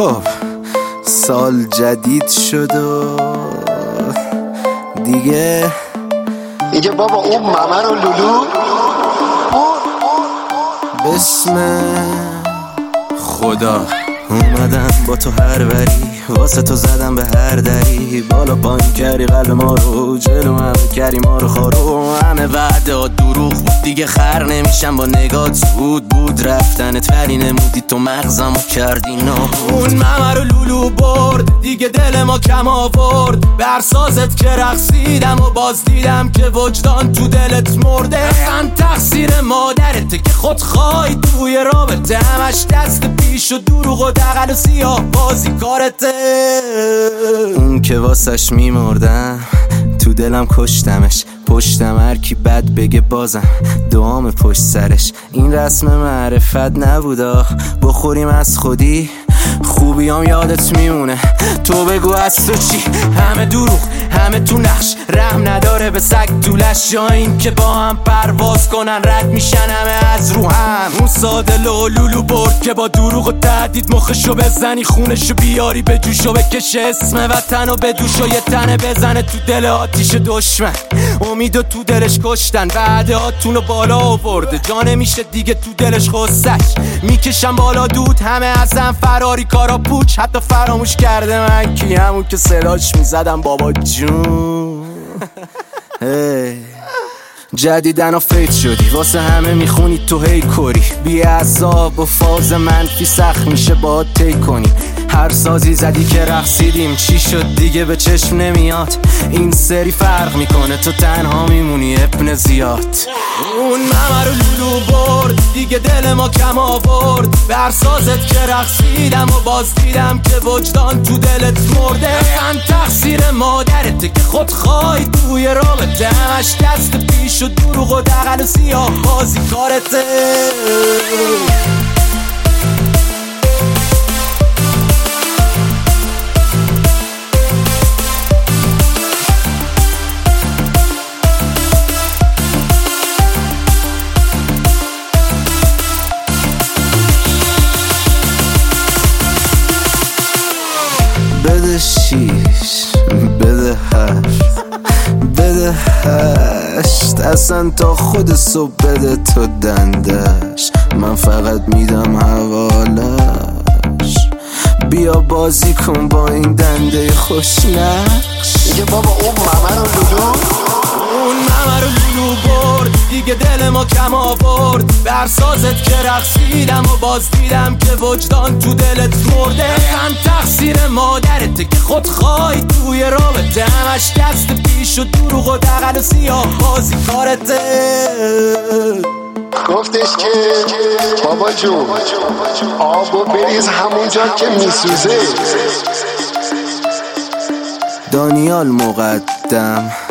خب سال جدید شد و دیگه بابا اون ممر و لولو بسم خدا اومدم با تو هر وری واسه تو زدم به هر دری بالا پایین کردی قلب ما رو جلو همه کردی ما رو خارو همه وعده ها دروغ بود دیگه خر نمیشم با نگات زود بود رفتنت ولی نمودی تو مغزمو کردی اون ممر و لولو برد دیگه دل ما کم آورد برسازت که رقصیدم و باز دیدم که وجدان تو دلت مرده من تقصیر مادرته که خود خواهی توی رابطه همش دست پیش و دروغ و دقل و سیاه بازی کارته اون که واسش میمردم تو دلم کشتمش پشتم هر کی بد بگه بازم دوام پشت سرش این رسم معرفت نبودا بخوریم از خودی خوبیام یادت میمونه تو بگو از تو چی همه دروغ همه تو نقش رحم نداره به سگ طولش یا این که با هم پرواز کنن رد میشن همه از رو هم اون ساده لولو برد که با دروغ و تهدید مخشو بزنی خونشو بیاری به جوشو بکشه اسم وطن و به دوشو یه تنه بزنه تو دل آتیش دشمن امیدو تو دلش کشتن وعده هاتونو بالا آورده جا نمیشه دیگه تو دلش خستش میکشم بالا دود همه ازم فراری کارا پوچ حتی فراموش کرده من کی همون که صداش میزدم بابا جون جدیدن و فیت شدی واسه همه میخونی تو هی کوری بی عذاب و فاز منفی سخت میشه با تی کنی هر سازی زدی که رقصیدیم چی شد دیگه به چشم نمیاد این سری فرق میکنه تو تنها میمونی ابن زیاد اون ممر و لولو برد دیگه دل ما کم آورد برسازت که رقصیدم و باز دیدم که وجدان تو دلت مرده من تقصیر مادرته که خود خواهی توی رابطه همش دست پیش و دروغ و دقل و سیاه بازی کارته بده شیش بده هفت بده هشت اصلا تا خود صبح بده تو دندش من فقط میدم حوالش بیا بازی کن با این دنده خوشنقش بابا اون ممر و لولو اون ممر و لولو برد دیگه دل ما کم آورد برسازت که رقصیدم و باز دیدم که وجدان تو دلت مرده من تقصیر مادرته که خود خواهی توی رابطه همش دست پیش و دروغ و دقل و سیاه بازی کارته گفتش که بابا جون آبو بریز همونجا که میسوزه دانیال مقدم